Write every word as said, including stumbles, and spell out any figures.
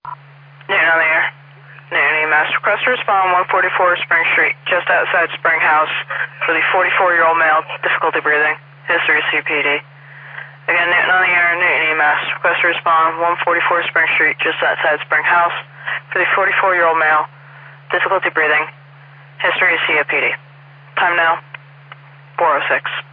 Newton on the air. Newton E M S. Request to respond one forty-four Spring Street, just outside Spring House, for the forty-four-year-old male, difficulty breathing, history of C P D. Again, Newton on the air, Newton E M S. Request to respond one forty-four Spring Street, just outside Spring House, for the forty-four-year-old male, difficulty breathing, history of C O P D. Time now, four oh six.